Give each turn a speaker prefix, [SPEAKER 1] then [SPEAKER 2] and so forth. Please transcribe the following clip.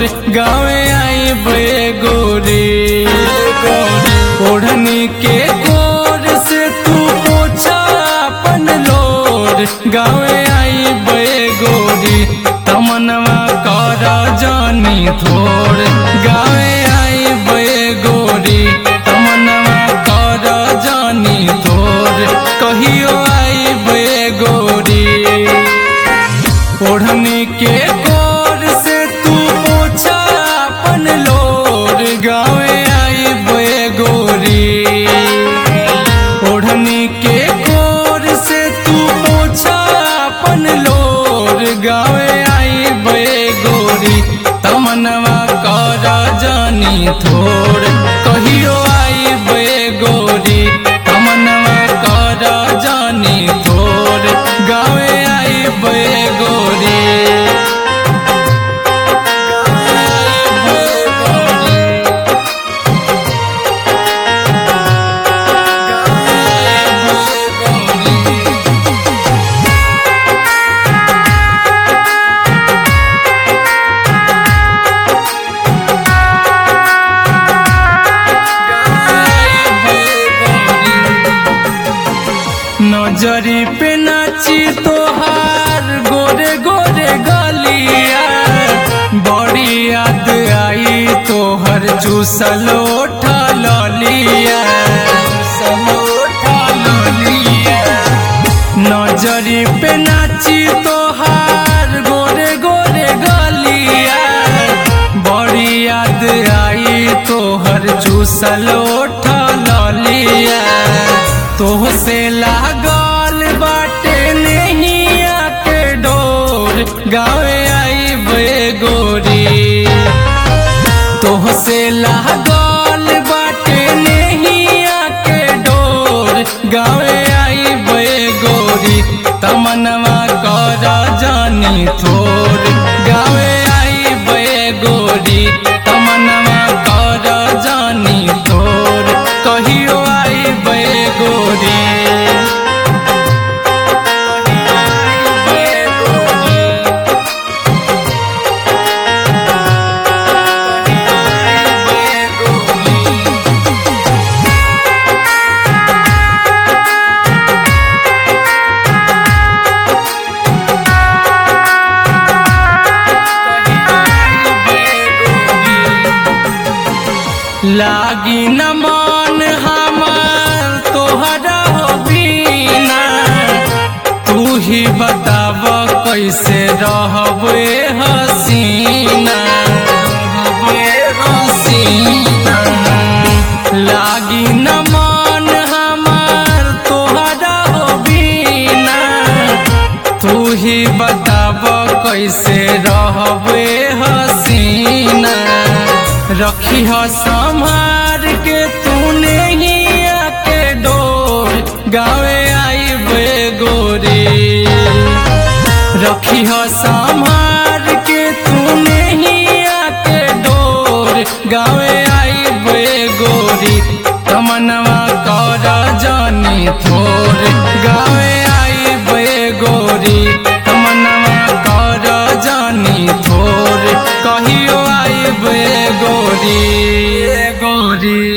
[SPEAKER 1] गावे आई बे गोरी। ओढ़नी के गोर से तू पोछा अपन लोर, गावे आई बे गोरी। तमनवा कर जानी थोर, गावे आई बे गोरी। तमनवा कर जानी थोर, कहियो आई बे गोरी। ओढ़नी के गोर से तू पोछा अपन लोर, गावे आई बे गोरी। ओढ़नी के गोर से तू पोछा अपन लोर, गावे आई बे गोरी। तमनवा कर जानी थोर, कहियो आई बे गोरी। तमनवा कर जानी थोर, गावे आई बे गोरी। नजरी पे नाची तोहार गोरे गोरे गलिया, बड़ी याद आई तोहर चूसल ओठा ललिया। नजरी पे नाची तोहार गोरे गोरे गलिया, बड़ी याद आई तोहर चूसल ओठा ललिया। तोह से लागल बाटे नैया के डोर, गावे आई बे गोरी। तोह से लागल बाटे नैया के डोर, गावे आई बे गोरी। तमनवा कर जानी थोर, गावे आई बे गोरी। तमनवा कर जानी थोर, कहियो आई बे गोरी। लागी न मान हमार तोहरा हो बिना, तू ही बताव कैसे रहबे हसीना। लागी न मान हमार तोहरा हो बिना, तू ही बताव कैसे रहबे हसीना। रखी हो संभार के तूने ही आके डोर, गावे आई बे गोरी। रखी हो संभार के तूने ही आके डोर, गावे आई बे गोरी। तमनवा कर जानी थोर, गावे आई बे गोरी। तमनवा कर जानी थोर, कहियो आई बे गोरी।